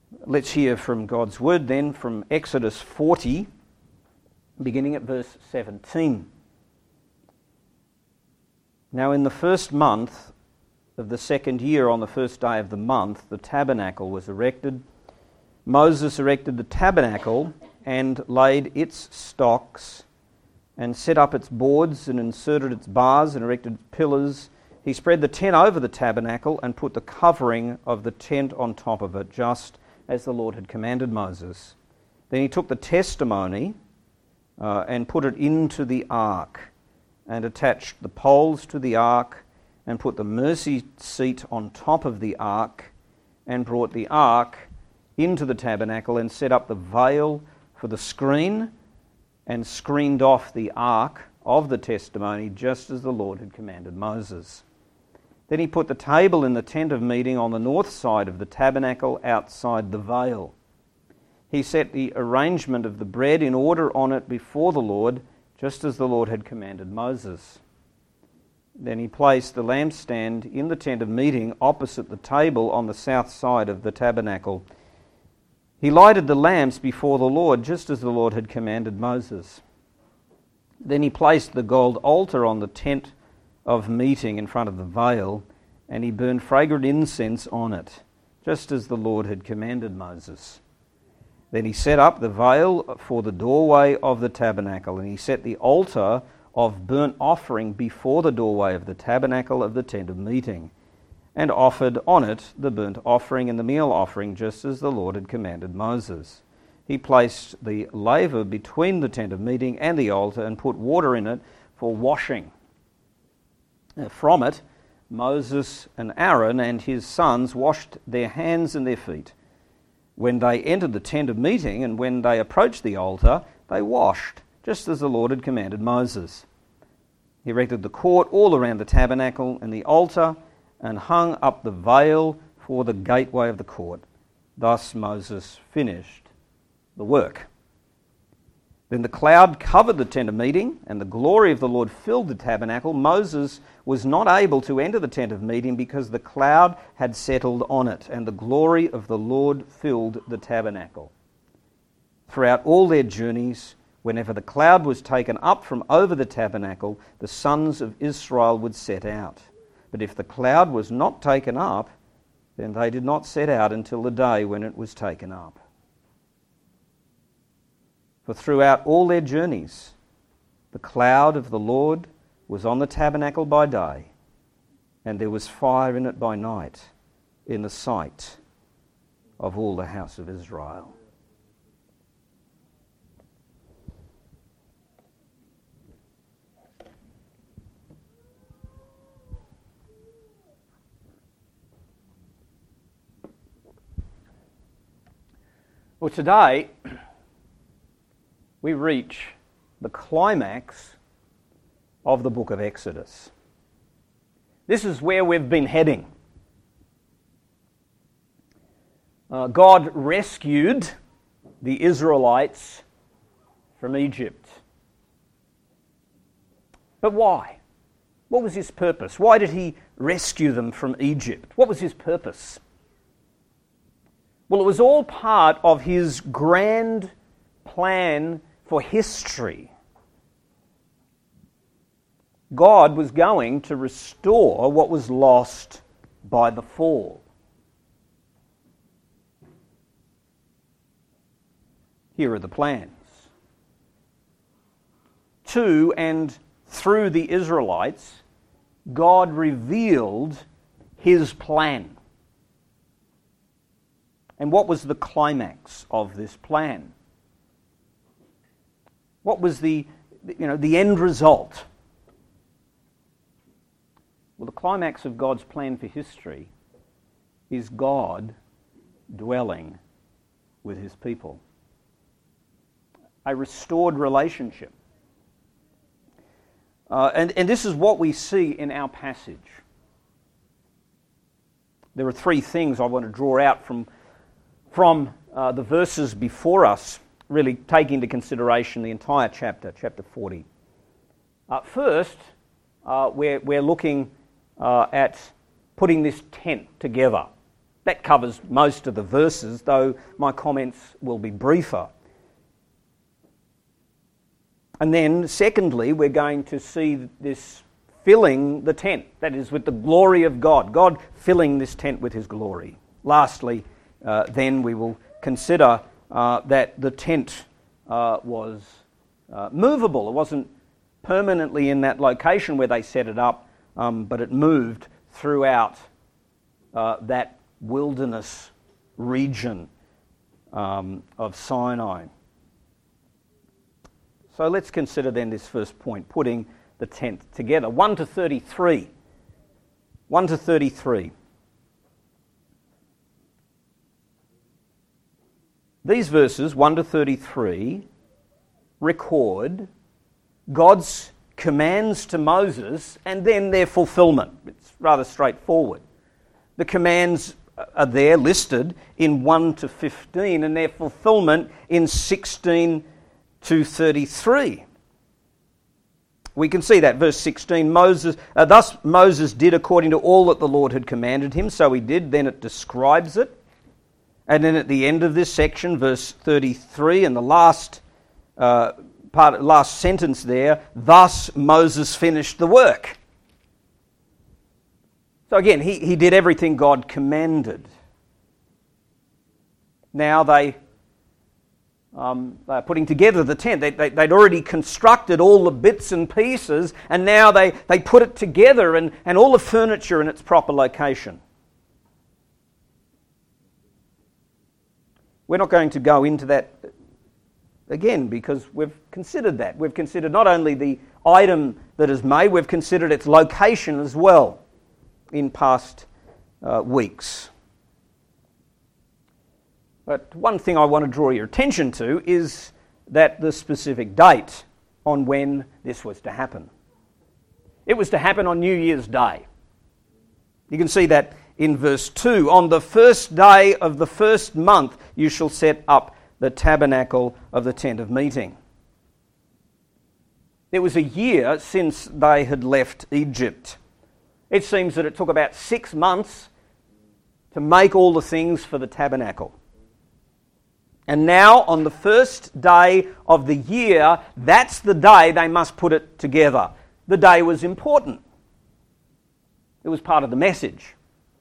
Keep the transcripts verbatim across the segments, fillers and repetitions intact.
Let's hear from God's word then from Exodus forty, beginning at verse seventeen. Now in the first month of the second year, on the first day of the month, the tabernacle was erected. Moses erected the tabernacle and laid its stocks and set up its boards and inserted its bars and erected its pillars. He spread the tent over the tabernacle and put the covering of the tent on top of it, just as the Lord had commanded Moses. Then he took the testimony uh, and put it into the ark and attached the poles to the ark and put the mercy seat on top of the ark and brought the ark into the tabernacle and set up the veil for the screen and screened off the ark of the testimony, just as the Lord had commanded Moses. Then he put the table in the tent of meeting on the north side of the tabernacle outside the veil. He set the arrangement of the bread in order on it before the Lord, just as the Lord had commanded Moses. Then he placed the lampstand in the tent of meeting opposite the table on the south side of the tabernacle. He lighted the lamps before the Lord, just as the Lord had commanded Moses. Then he placed the gold altar on the tent of meeting in front of the veil, and he burned fragrant incense on it, just as the Lord had commanded Moses. Then he set up the veil for the doorway of the tabernacle, and he set the altar of burnt offering before the doorway of the tabernacle of the tent of meeting, and offered on it the burnt offering and the meal offering, just as the Lord had commanded Moses. He placed the laver between the tent of meeting and the altar and put water in it for washing. From it, Moses and Aaron and his sons washed their hands and their feet. When they entered the tent of meeting and when they approached the altar, they washed, just as the Lord had commanded Moses. He erected the court all around the tabernacle and the altar and hung up the veil for the gateway of the court. Thus Moses finished the work. Then the cloud covered the tent of meeting, and the glory of the Lord filled the tabernacle. Moses was not able to enter the tent of meeting because the cloud had settled on it, and the glory of the Lord filled the tabernacle. Throughout all their journeys, whenever the cloud was taken up from over the tabernacle, the sons of Israel would set out. But if the cloud was not taken up, then they did not set out until the day when it was taken up. For throughout all their journeys, the cloud of the Lord was on the tabernacle by day, and there was fire in it by night, in the sight of all the house of Israel. Well, today we reach the climax of the book of Exodus. This is where we've been heading. Uh, God rescued the Israelites from Egypt. But why? What was his purpose? Why did he rescue them from Egypt? What was his purpose? Well, it was all part of his grand plan for history. God was going to restore what was lost by the fall. Here are the plans. To and through the Israelites, God revealed his plan. And what was the climax of this plan? What was the, you know, the end result? Well, the climax of God's plan for history is God dwelling with his people. A restored relationship. Uh, and, and this is what we see in our passage. There are three things I want to draw out from, from uh, the verses before us, really take into consideration the entire chapter, chapter forty. Uh, first, uh, we're, we're looking uh, at putting this tent together. That covers most of the verses, though my comments will be briefer. And then, secondly, we're going to see this filling the tent, that is, with the glory of God, God filling this tent with his glory. Lastly, uh, then we will consider uh, that the tent uh, was uh, movable. It wasn't permanently in that location where they set it up, um, but it moved throughout uh, that wilderness region um, of Sinai. So let's consider then this first point, putting the tent together. one to thirty-three. one to thirty-three. These verses, one to thirty-three, record God's commands to Moses and then their fulfillment. It's rather straightforward. The commands are there listed in one to fifteen and their fulfillment in sixteen to thirty-three. We can see that, verse sixteen, Moses, uh, thus Moses did according to all that the Lord had commanded him, so he did. Then it describes it. And then at the end of this section, verse thirty-three, and the last uh, part, last sentence there, thus Moses finished the work. So again, he, he did everything God commanded. Now they, um, they're putting together the tent. They, they, they'd already constructed all the bits and pieces, and now they, they put it together and, and all the furniture in its proper location. We're not going to go into that again because we've considered that. We've considered not only the item that is made, we've considered its location as well in past uh, weeks. But one thing I want to draw your attention to is that the specific date on when this was to happen. It was to happen on New Year's Day. You can see that in verse two. On the first day of the first month you shall set up the tabernacle of the tent of meeting. It was a year since they had left Egypt. It seems that it took about six months to make all the things for the tabernacle. And now, on the first day of the year, that's the day they must put it together. The day was important. It was part of the message.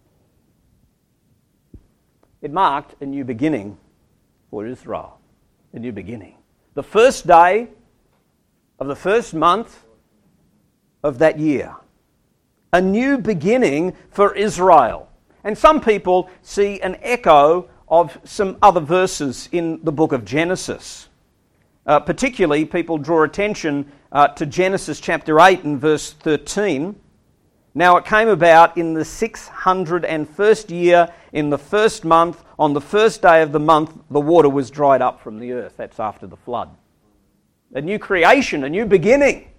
It marked a new beginning for Israel. A new beginning. The first day of the first month of that year. A new beginning for Israel. And some people see an echo of some other verses in the book of Genesis. Uh, particularly, people draw attention uh, to Genesis chapter eight and verse thirteen. Now it came about in the six hundred and first year, in the first month, on the first day of the month, the water was dried up from the earth. That's after the flood. A new creation, a new beginning.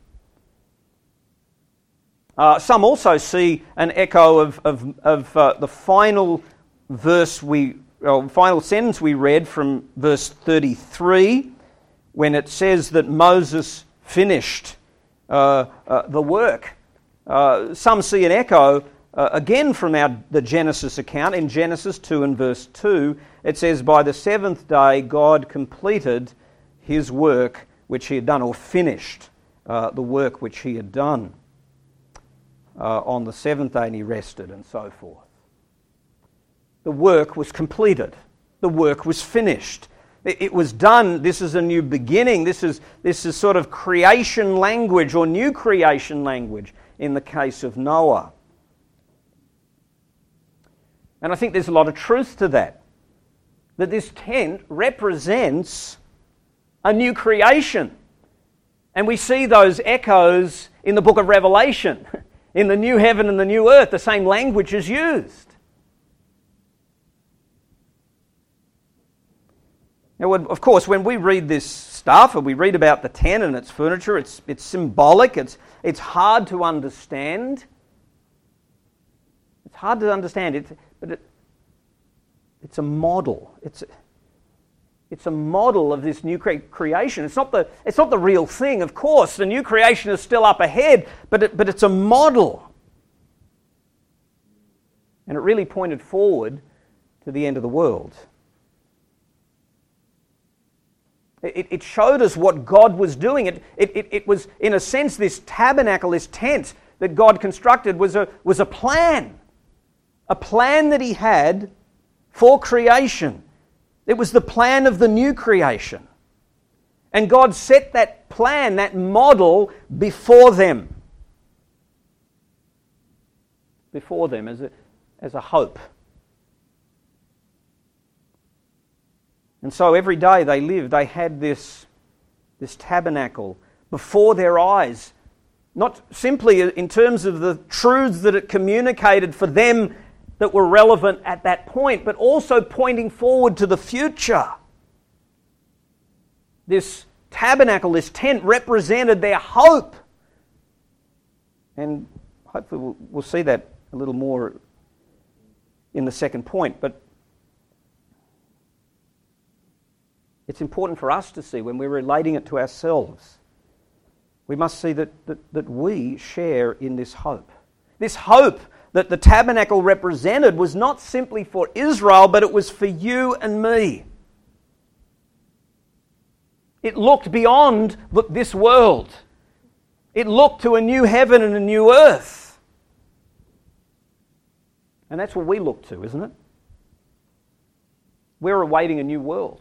Uh, some also see an echo of, of, of uh, the final verse we, or final sentence we read from verse thirty-three, when it says that Moses finished uh, uh, the work. Uh, some see an echo uh, again from our, the Genesis account. In Genesis two and verse two, it says, by the seventh day God completed his work which he had done, or finished uh, the work which he had done. Uh, on the seventh day and he rested, and so forth. The work was completed. The work was finished. It, it was done. This is a new beginning. This is, this is sort of creation language, or new creation language in the case of Noah. And I think there's a lot of truth to that. That this tent represents a new creation. And we see those echoes in the book of Revelation. In the new heaven and the new earth, the same language is used. Now, of course, when we read this stuff, and we read about the tent and its furniture, it's it's symbolic, it's it's hard to understand. It's hard to understand, it, but it, it's a model. It's It's a model of this new cre- creation. It's not the it's not the real thing, of course. The new creation is still up ahead, but it, but it's a model. And it really pointed forward to the end of the world. It, it showed us what God was doing. It, it, it, it was, in a sense, this tabernacle, this tent that God constructed was a, was a plan. A plan that He had for creation. It was the plan of the new creation. And God set that plan, that model, before them. Before them as a, as a hope. And so every day they lived, they had this, this tabernacle before their eyes. Not simply in terms of the truths that it communicated for them that were relevant at that point, but also pointing forward to the future. This tabernacle, this tent, represented their hope. And hopefully we'll, we'll see that a little more in the second point. But it's important for us to see when we're relating it to ourselves. We must see that, that, that we share in this hope. This hope that the tabernacle represented was not simply for Israel, but it was for you and me. It looked beyond this world. It looked to a new heaven and a new earth. And that's what we look to, isn't it? We're awaiting a new world.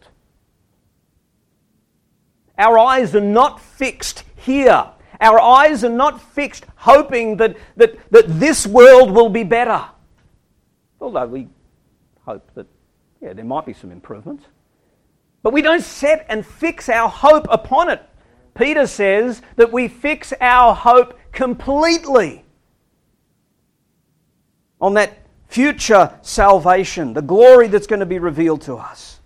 Our eyes are not fixed here. Our eyes are not fixed hoping that, that, that this world will be better. Although we hope that, yeah, there might be some improvements. But we don't set and fix our hope upon it. Peter says that we fix our hope completely on that future salvation, the glory that's going to be revealed to us.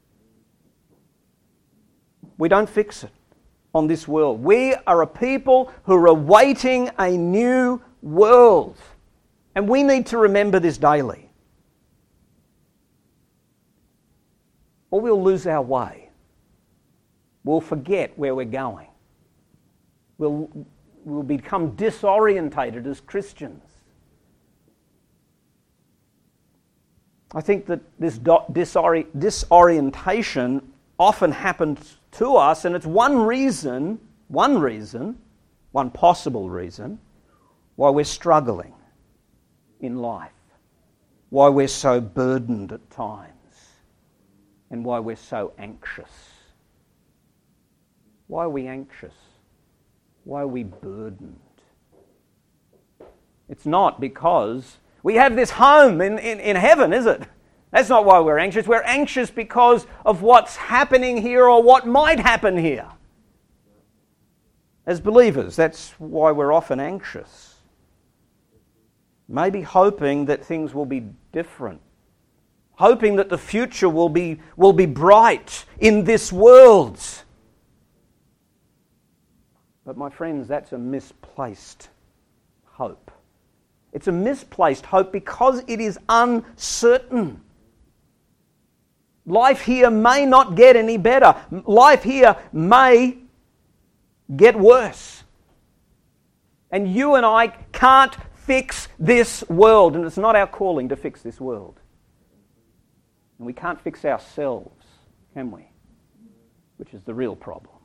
We don't fix it on this world. We are a people who are awaiting a new world. And we need to remember this daily. Or we'll lose our way. We'll forget where we're going. We'll, we'll become disorientated as Christians. I think that this disori- disorientation often happens to us, and it's one reason, one reason, one possible reason why we're struggling in life, why we're so burdened at times, and why we're so anxious. Why are we anxious? Why are we burdened? It's not because we have this home in, in, in heaven, is it? That's not why we're anxious. We're anxious because of what's happening here or what might happen here. As believers, that's why we're often anxious. Maybe hoping that things will be different. Hoping that the future will be, will be bright in this world. But my friends, that's a misplaced hope. It's a misplaced hope because it is uncertain. Life here may not get any better. Life here may get worse. And you and I can't fix this world. And it's not our calling to fix this world. And we can't fix ourselves, can we? Which is the real problem.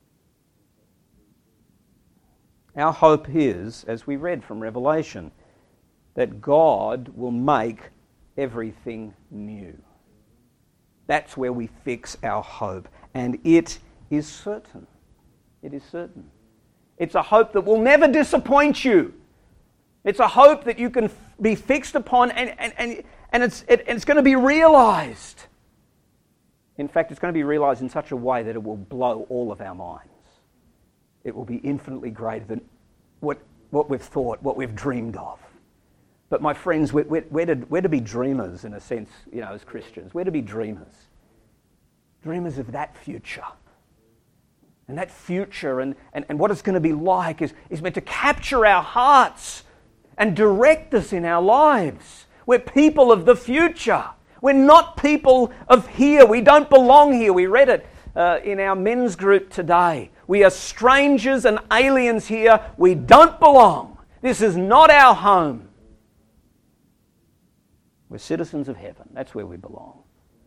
Our hope is, as we read from Revelation, that God will make everything new. That's where we fix our hope. And it is certain. It is certain. It's a hope that will never disappoint you. It's a hope that you can f- be fixed upon and, and, and, and, it's, it, and it's going to be realised. In fact, it's going to be realised in such a way that it will blow all of our minds. It will be infinitely greater than what, what we've thought, what we've dreamed of. But my friends, we're, we're, we're, to, we're to be dreamers in a sense, you know, as Christians. We're to be dreamers. Dreamers of that future. And that future and, and, and what it's going to be like is, is meant to capture our hearts and direct us in our lives. We're people of the future. We're not people of here. We don't belong here. We read it uh, in our men's group today. We are strangers and aliens here. We don't belong. This is not our home. We're citizens of heaven. That's where we belong.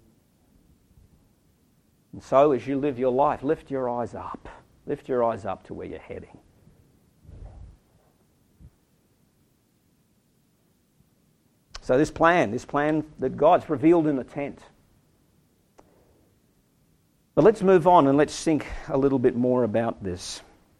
And so as you live your life, lift your eyes up. Lift your eyes up to where you're heading. So this plan, this plan that God's revealed in the tent. But let's move on and let's think a little bit more about this.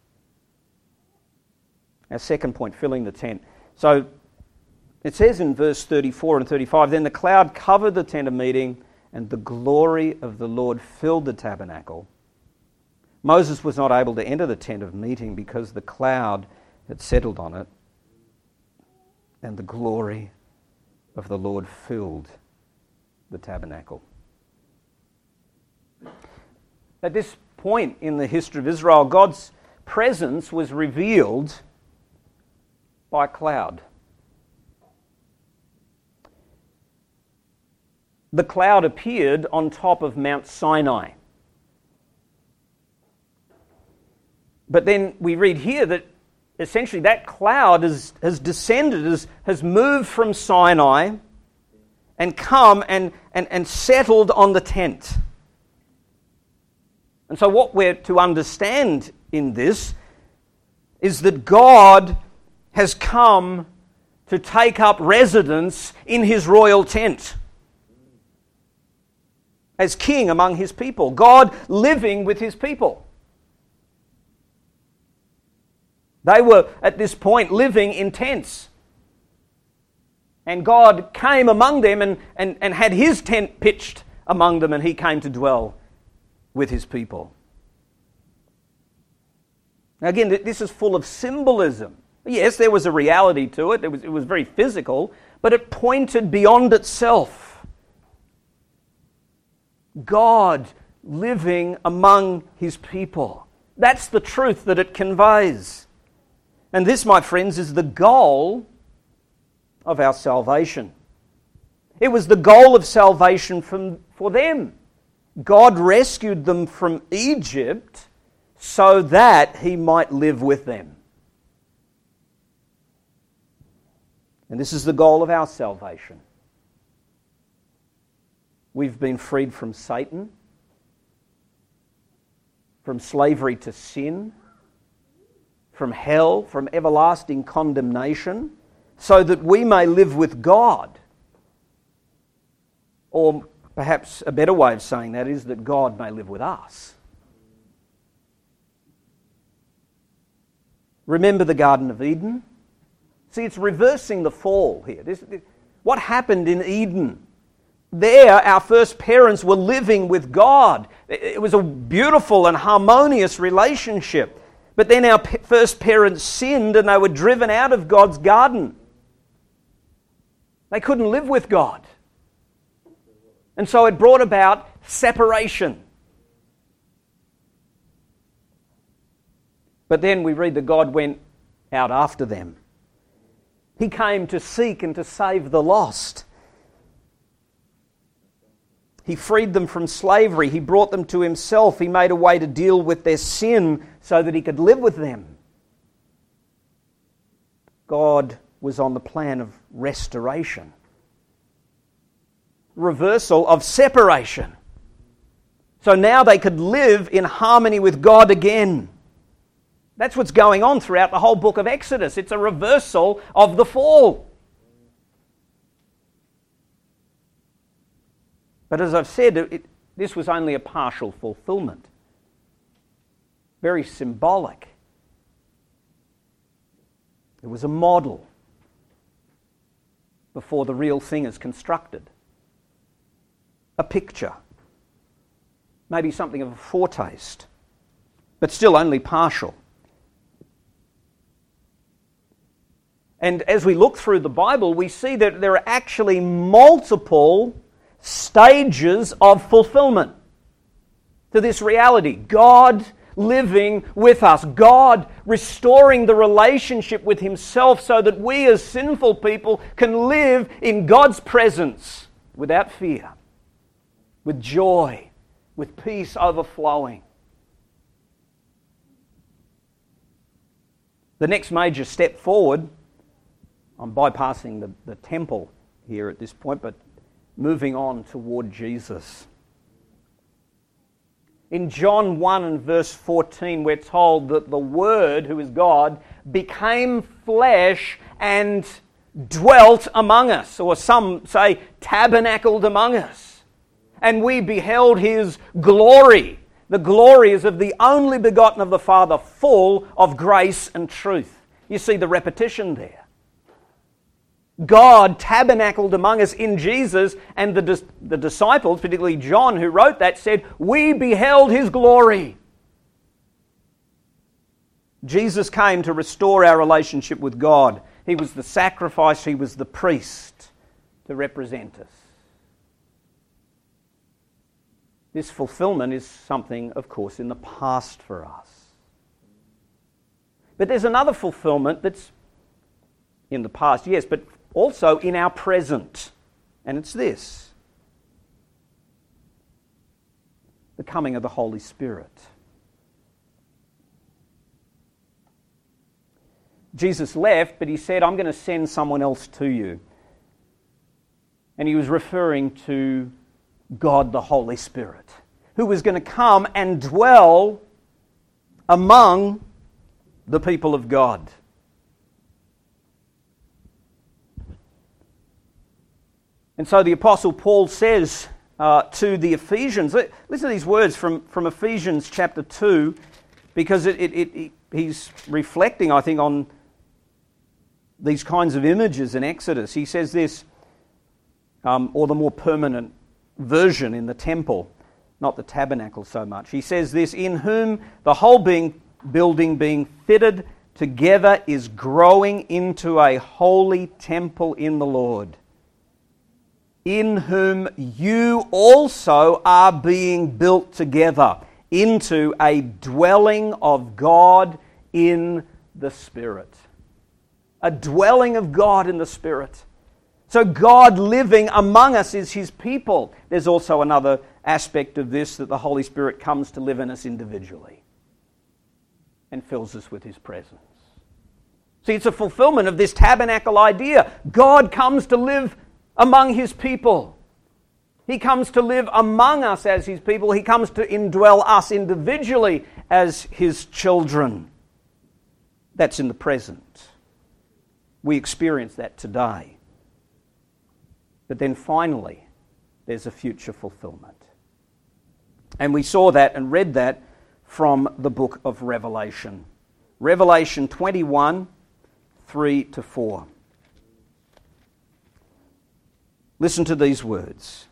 Our second point, filling the tent. So it says in verse thirty-four and thirty-five, then the cloud covered the tent of meeting, and the glory of the Lord filled the tabernacle. Moses was not able to enter the tent of meeting because the cloud had settled on it, and the glory of the Lord filled the tabernacle. At this point in the history of Israel, God's presence was revealed by a cloud. The cloud appeared on top of Mount Sinai. But then we read here that essentially that cloud has, has descended, has, has moved from Sinai and come and, and, and settled on the tent. And so what we're to understand in this is that God has come to take up residence in his royal tent as king among his people. God living with his people. They were at this point living in tents. And God came among them and, and, and had his tent pitched among them, and he came to dwell with his people. Now again, this is full of symbolism. Yes, there was a reality to it. It was, it was very physical, but it pointed beyond itself. God living among his people. That's the truth that it conveys. And this, my friends, is the goal of our salvation. It was the goal of salvation from, for them. God rescued them from Egypt so that he might live with them. And this is the goal of our salvation. We've been freed from Satan, from slavery to sin, from hell, from everlasting condemnation, so that we may live with God. Or perhaps a better way of saying that is that God may live with us. Remember the Garden of Eden? See, it's reversing the fall here. This, this, what happened in Eden? There, our first parents were living with God. It was a beautiful and harmonious relationship. But then our first parents sinned and they were driven out of God's garden. They couldn't live with God. And so it brought about separation. But then we read that God went out after them. He came to seek and to save the lost. He freed them from slavery. He brought them to himself. He made a way to deal with their sin so that he could live with them. God was on the plan of restoration. Reversal of separation. So now they could live in harmony with God again. That's what's going on throughout the whole book of Exodus. It's a reversal of the fall. But as I've said, it, this was only a partial fulfillment. Very symbolic. It was a model before the real thing is constructed. A picture. Maybe something of a foretaste. But still only partial. And as we look through the Bible, we see that there are actually multiple stages of fulfillment to this reality. God living with us. God restoring the relationship with himself so that we as sinful people can live in God's presence without fear, with joy, with peace overflowing. The next major step forward, I'm bypassing the, the temple here at this point, but moving on toward Jesus. In John one and verse fourteen, we're told that the Word, who is God, became flesh and dwelt among us, or some say tabernacled among us. And we beheld His glory. The glory is of the only begotten of the Father, full of grace and truth. You see the repetition there. God tabernacled among us in Jesus, and the, dis- the disciples, particularly John who wrote that, said, "We beheld His glory." Jesus came to restore our relationship with God. He was the sacrifice, He was the priest to represent us. This fulfillment is something, of course, in the past for us. But there's another fulfillment that's in the past, yes, but also in our present. And it's this: the coming of the Holy Spirit. Jesus left, but He said, "I'm going to send someone else to you." And He was referring to God the Holy Spirit, who was going to come and dwell among the people of God. And so the Apostle Paul says uh, to the Ephesians, listen to these words from, from Ephesians chapter two, because it, it, it, it, he's reflecting, I think, on these kinds of images in Exodus. He says this, um, or the more permanent version in the temple, not the tabernacle so much. He says this: "In whom the whole being, building being fitted together is growing into a holy temple in the Lord, in whom you also are being built together into a dwelling of God in the Spirit." A dwelling of God in the Spirit. So God living among us is His people. There's also another aspect of this, that the Holy Spirit comes to live in us individually and fills us with His presence. See, it's a fulfillment of this tabernacle idea. God comes to live among His people. He comes to live among us as His people. He comes to indwell us individually as His children. That's in the present. We experience that today. But then finally, there's a future fulfillment. And we saw that and read that from the book of Revelation. Revelation twenty-one, three to four. Listen to these words.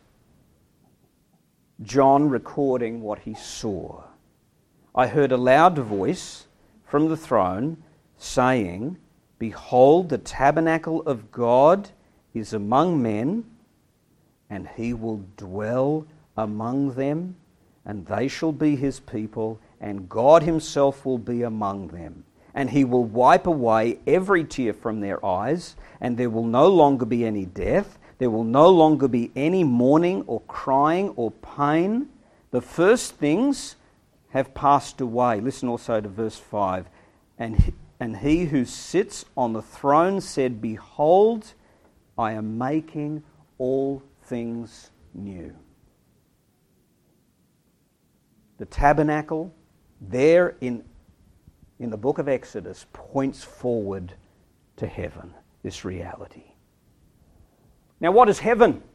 John recording what he saw. "I heard a loud voice from the throne saying, 'Behold, the tabernacle of God is among men, and He will dwell among them, and they shall be His people, and God Himself will be among them. And He will wipe away every tear from their eyes, and there will no longer be any death. There will no longer be any mourning or crying or pain. The first things have passed away.'" Listen also to verse five. And he, and he who sits on the throne said, "Behold, I am making all things new." The tabernacle there in, in the book of Exodus points forward to heaven, this reality. Now, what is heaven?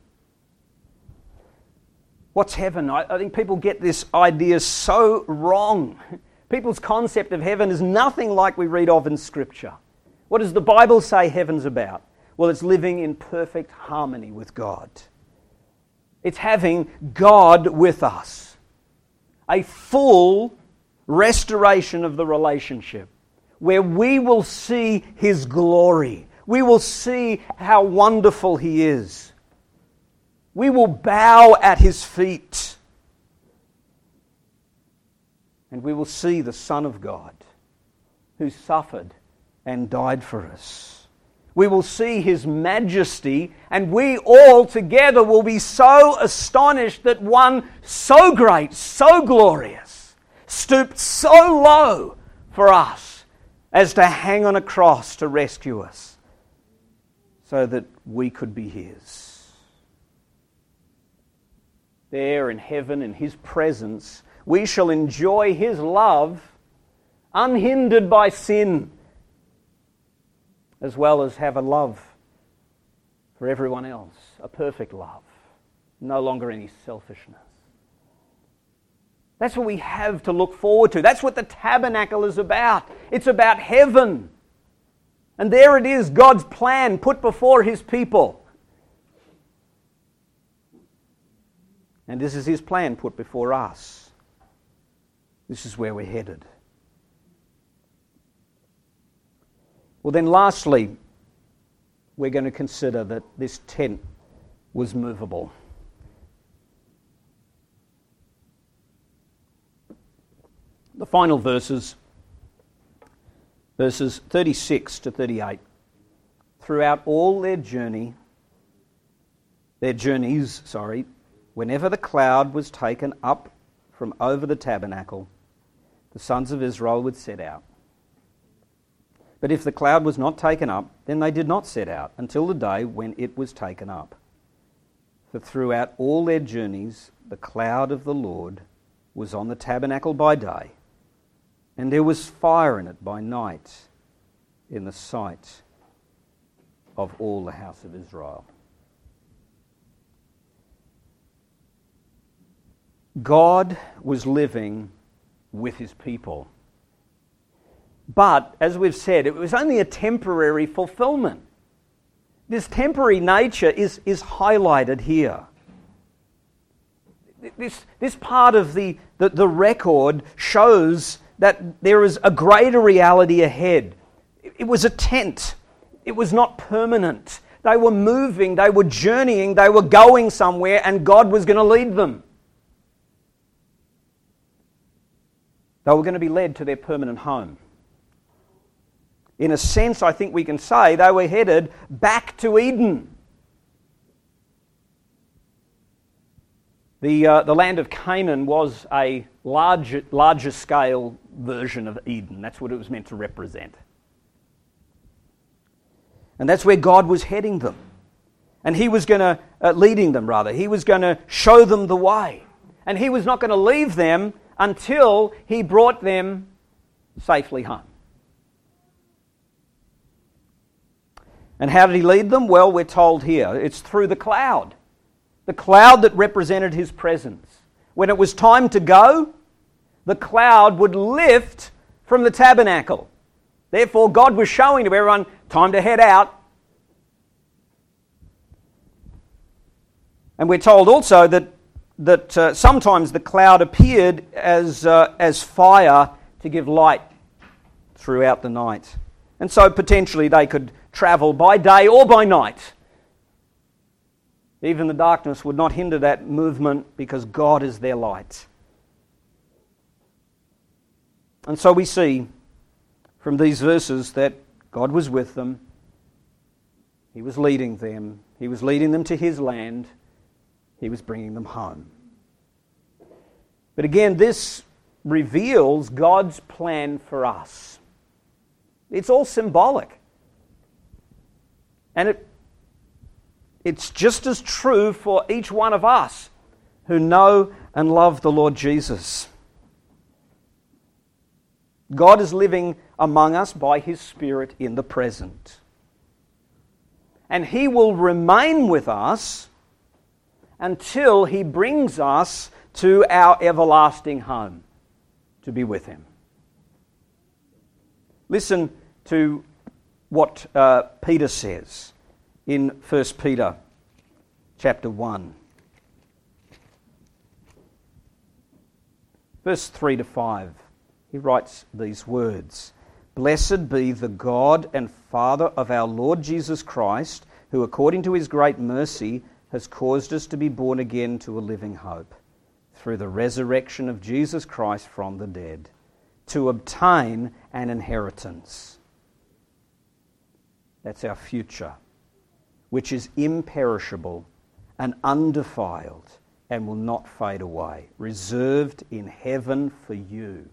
What's heaven? I, I think people get this idea so wrong. People's concept of heaven is nothing like we read of in Scripture. What does the Bible say heaven's about? Well, it's living in perfect harmony with God. It's having God with us. A full restoration of the relationship where we will see His glory. We will see how wonderful He is. We will bow at His feet. And we will see the Son of God who suffered and died for us. We will see His majesty, and we all together will be so astonished that one so great, so glorious, stooped so low for us as to hang on a cross to rescue us. so that we could be his. There in heaven, in his presence, we shall enjoy his love unhindered by sin, as well as have a love for everyone else, a perfect love, no longer any selfishness. That's what we have to look forward to. That's what the tabernacle is about. It's about heaven. And there it is, God's plan put before his people. And this is his plan put before us. This is where we're headed. Well then, lastly, we're going to consider that this tent was movable. The final verses, verses thirty-six to thirty-eight. Throughout all their journey, their journeys, sorry, whenever the cloud was taken up from over the tabernacle, the sons of Israel would set out. But if the cloud was not taken up, then they did not set out until the day when it was taken up. For throughout all their journeys, the cloud of the Lord was on the tabernacle by day, and there was fire in it by night, in the sight of all the house of Israel. God was living with his people. But, as we've said, it was only a temporary fulfillment. This temporary nature is, is highlighted here. This, this part of the, the, the record shows that there is a greater reality ahead. It was a tent. It was not permanent. They were moving, they were journeying, they were going somewhere, and God was going to lead them. They were going to be led to their permanent home. In a sense, I think we can say they were headed back to Eden. The, uh, the land of Canaan was a larger, larger scale version of Eden. That's what it was meant to represent. And that's where God was heading them. And he was going to, uh, leading them rather, he was going to show them the way. And he was not going to leave them until he brought them safely home. And how did he lead them? Well, we're told here, it's through the cloud. The cloud that represented his presence. When it was time to go, the cloud would lift from the tabernacle. Therefore, God was showing to everyone, time to head out. And we're told also that, that uh, sometimes the cloud appeared as, uh, as fire to give light throughout the night. And so potentially they could travel by day or by night. Even the darkness would not hinder that movement because God is their light. And so we see from these verses that God was with them. He was leading them. He was leading them to his land. He was bringing them home. But again, this reveals God's plan for us. It's all symbolic. And it, it's just as true for each one of us who know and love the Lord Jesus. God is living among us by his Spirit in the present. And he will remain with us until he brings us to our everlasting home to be with him. Listen to what uh, Peter says in First Peter chapter one. Verse three to five. He writes these words. Blessed be the God and Father of our Lord Jesus Christ, who according to his great mercy has caused us to be born again to a living hope, through the resurrection of Jesus Christ from the dead, to obtain an inheritance. That's our future, which is imperishable and undefiled and will not fade away, reserved in heaven for you,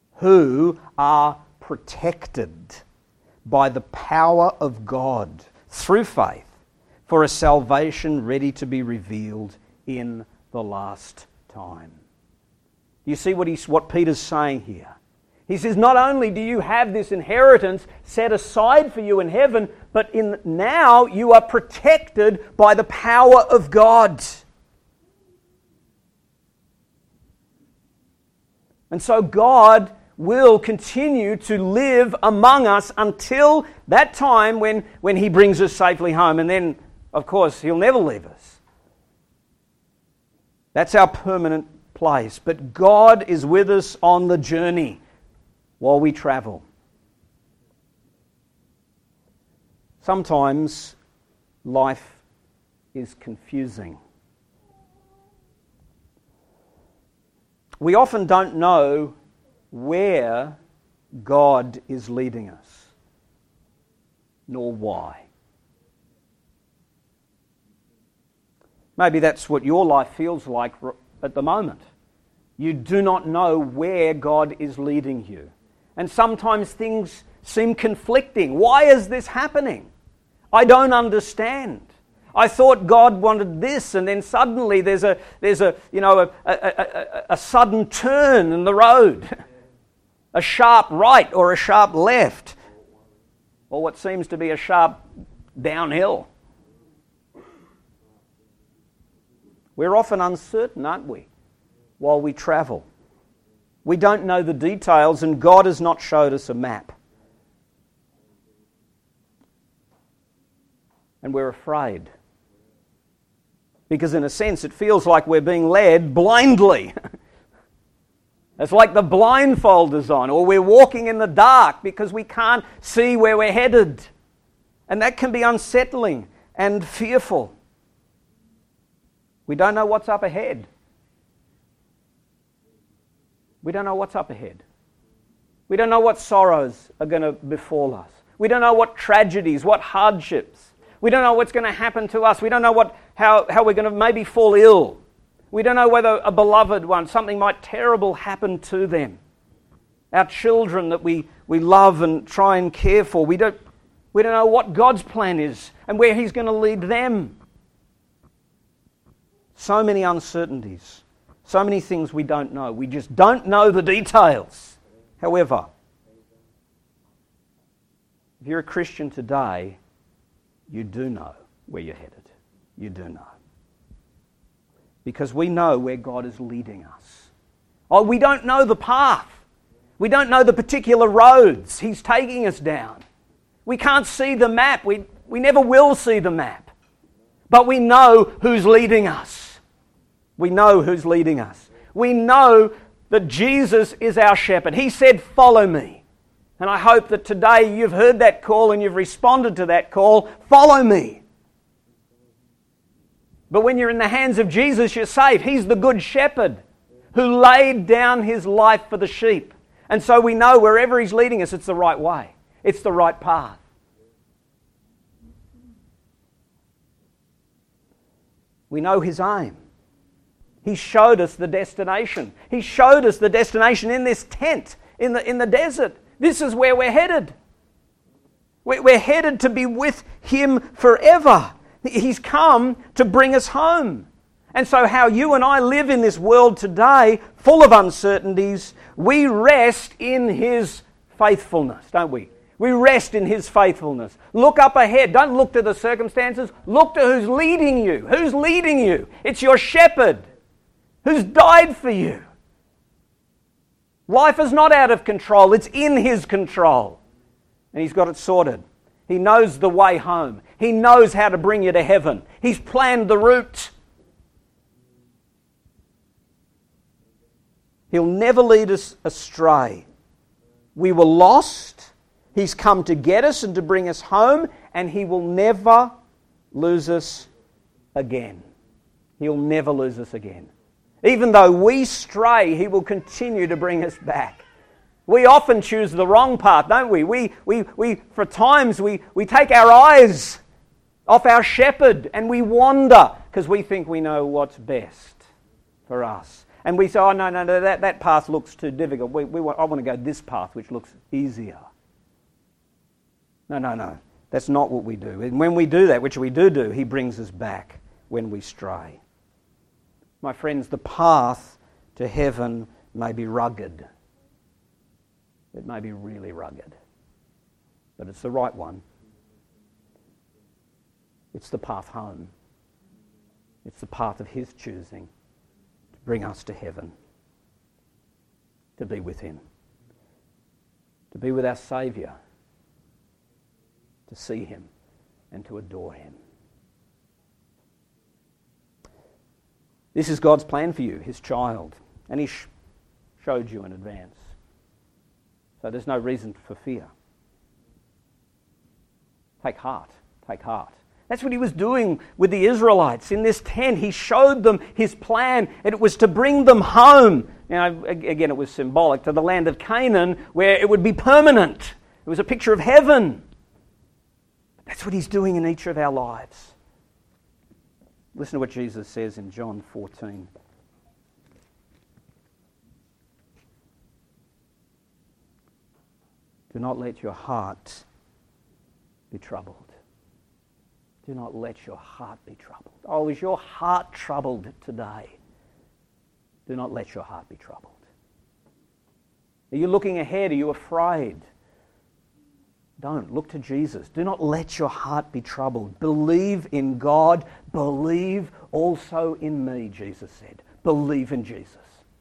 who are protected by the power of God through faith for a salvation ready to be revealed in the last time. You see what he's, what Peter's saying here? He says, not only do you have this inheritance set aside for you in heaven, but in now you are protected by the power of God. And so God will continue to live among us until that time when, when He brings us safely home. And then, of course, He'll never leave us. That's our permanent place. But God is with us on the journey while we travel. Sometimes life is confusing. We often don't know where God is leading us, nor why. Maybe that's what your life feels like at the moment. You do not know where God is leading you. And sometimes things seem conflicting. Why is this happening? I don't understand. I thought God wanted this, and then suddenly there's a there's a you know a, a, a, a sudden turn in the road, a sharp right or a sharp left, or what seems to be a sharp downhill. We're often uncertain, aren't we, while we travel? We don't know the details, and God has not showed us a map. And we're afraid. Because in a sense, it feels like we're being led blindly. It's like the blindfold is on, or we're walking in the dark because we can't see where we're headed. And that can be unsettling and fearful. We don't know what's up ahead. We don't know what's up ahead. We don't know what sorrows are going to befall us. We don't know what tragedies, what hardships. We don't know what's going to happen to us. We don't know what how, how we're going to maybe fall ill. We don't know whether a beloved one, something might terrible happen to them. Our children that we, we love and try and care for. We don't, we don't know what God's plan is and where He's going to lead them. So many uncertainties. So many things we don't know. We just don't know the details. However, if you're a Christian today, you do know where you're headed. You do know. Because we know where God is leading us. Oh, we don't know the path. We don't know the particular roads He's taking us down. We can't see the map. We, we never will see the map. But we know who's leading us. We know who's leading us. We know that Jesus is our shepherd. He said, "Follow me." And I hope that today you've heard that call and you've responded to that call, "Follow me." But when you're in the hands of Jesus, you're safe. He's the good shepherd who laid down His life for the sheep. And so we know wherever He's leading us, it's the right way. It's the right path. We know His aim. He showed us the destination. He showed us the destination in this tent, in the, in the desert. This is where we're headed. We're headed to be with Him forever. He's come to bring us home. And so how you and I live in this world today, full of uncertainties, we rest in His faithfulness, don't we? We rest in His faithfulness. Look up ahead. Don't look to the circumstances. Look to who's leading you. Who's leading you? It's your shepherd who's died for you. Life is not out of control. It's in His control. And He's got it sorted. He knows the way home. He knows how to bring you to heaven. He's planned the route. He'll never lead us astray. We were lost. He's come to get us and to bring us home, and He will never lose us again. He'll never lose us again. Even though we stray, He will continue to bring us back. We often choose the wrong path, don't we? We, we, we for times, we, we take our eyes off our shepherd and we wander because we think we know what's best for us. And we say, oh, no, no, no, that, that path looks too difficult. We, we want, I want to go this path, which looks easier. No, no, no. That's not what we do. And when we do that, which we do do, he brings us back when we stray. My friends, the path to heaven may be rugged. It may be really rugged. But it's the right one. It's the path home. It's the path of his choosing to bring us to heaven, to be with him, to be with our Saviour, to see him and to adore him. This is God's plan for you, his child, and he sh- showed you in advance. So there's no reason for fear. Take heart, take heart. That's what he was doing with the Israelites in this tent. He showed them his plan, and it was to bring them home. Now, again, it was symbolic to the land of Canaan, where it would be permanent. It was a picture of heaven. That's what he's doing in each of our lives. Listen to what Jesus says in John fourteen. Do not let your heart be troubled. Do not let your heart be troubled. Oh, is your heart troubled today? Do not let your heart be troubled. Are you looking ahead? Are you afraid? Don't. Look to Jesus. Do not let your heart be troubled. Believe in God. Believe also in me, Jesus said. Believe in Jesus.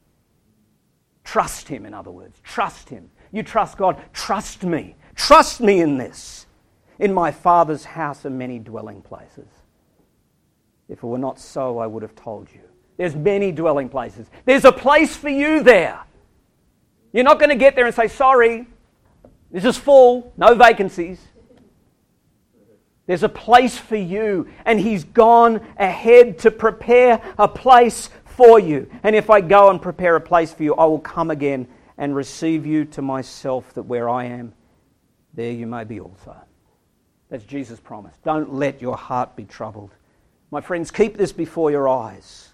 Trust him, in other words. Trust him. You trust God. Trust me. Trust me in this. In my Father's house are many dwelling places. If it were not so, I would have told you. There's many dwelling places. There's a place for you there. You're not going to get there and say, sorry, this is full, no vacancies. There's a place for you, and he's gone ahead to prepare a place for you. And if I go and prepare a place for you, I will come again and receive you to myself, that where I am, there you may be also. That's Jesus' promise. Don't let your heart be troubled. My friends, keep this before your eyes.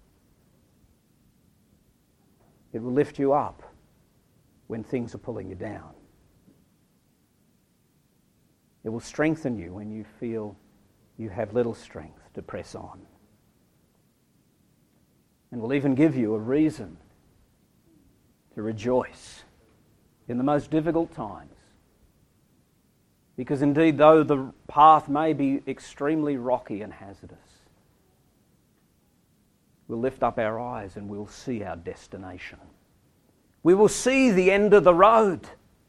It will lift you up when things are pulling you down. It will strengthen you when you feel you have little strength to press on. And will even give you a reason to rejoice in the most difficult times. Because indeed, though the path may be extremely rocky and hazardous, we'll lift up our eyes and we'll see our destination. We will see the end of the road.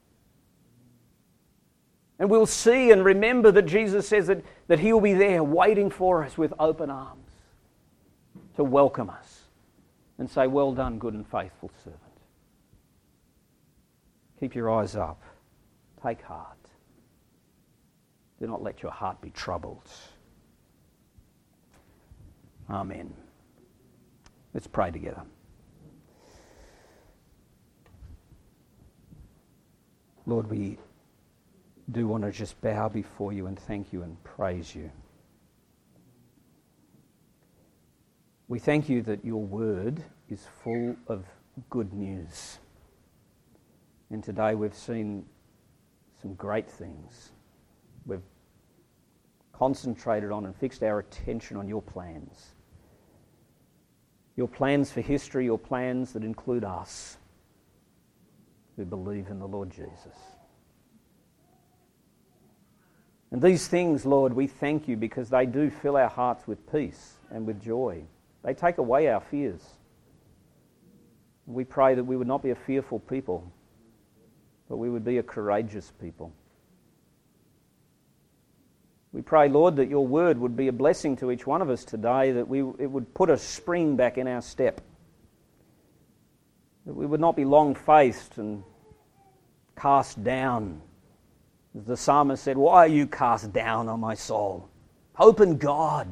And we'll see and remember that Jesus says that, that he will be there waiting for us with open arms to welcome us and say, well done, good and faithful servant. Keep your eyes up. Take heart. Do not let your heart be troubled. Amen. Let's pray together. Lord, we do want to just bow before you and thank you and praise you. We thank you that your word is full of good news. And today we've seen some great things. We've concentrated on and fixed our attention on your plans. Your plans for history, your plans that include us who believe in the Lord Jesus. And these things, Lord, we thank you because they do fill our hearts with peace and with joy. They take away our fears. We pray that we would not be a fearful people, but we would be a courageous people. We pray, Lord, that your word would be a blessing to each one of us today, that we it would put a spring back in our step, that we would not be long-faced and cast down. As the psalmist said, why are you cast down, O my soul? Hope in God.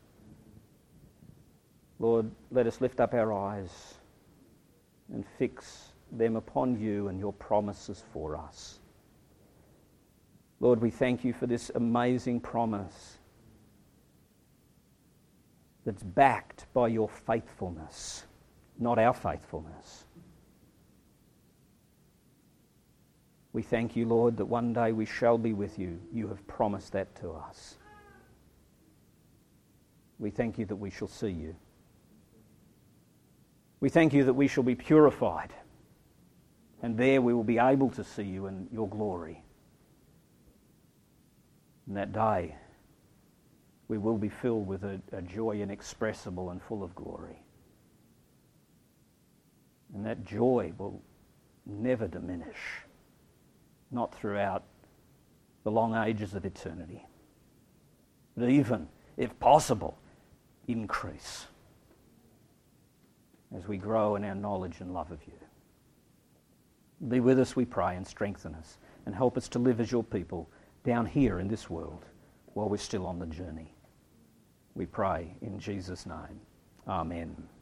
Lord, let us lift up our eyes and fix them upon you and your promises for us. Lord, we thank you for this amazing promise that's backed by your faithfulness, not our faithfulness. We thank you, Lord, that one day we shall be with you. You have promised that to us. We thank you that we shall see you. We thank you that we shall be purified, and there we will be able to see you in your glory. And that day, we will be filled with a, a joy inexpressible and full of glory. And that joy will never diminish, not throughout the long ages of eternity, but even, if possible, increase as we grow in our knowledge and love of you. Be with us, we pray, and strengthen us, and help us to live as your people down here in this world while we're still on the journey. We pray in Jesus' name. Amen.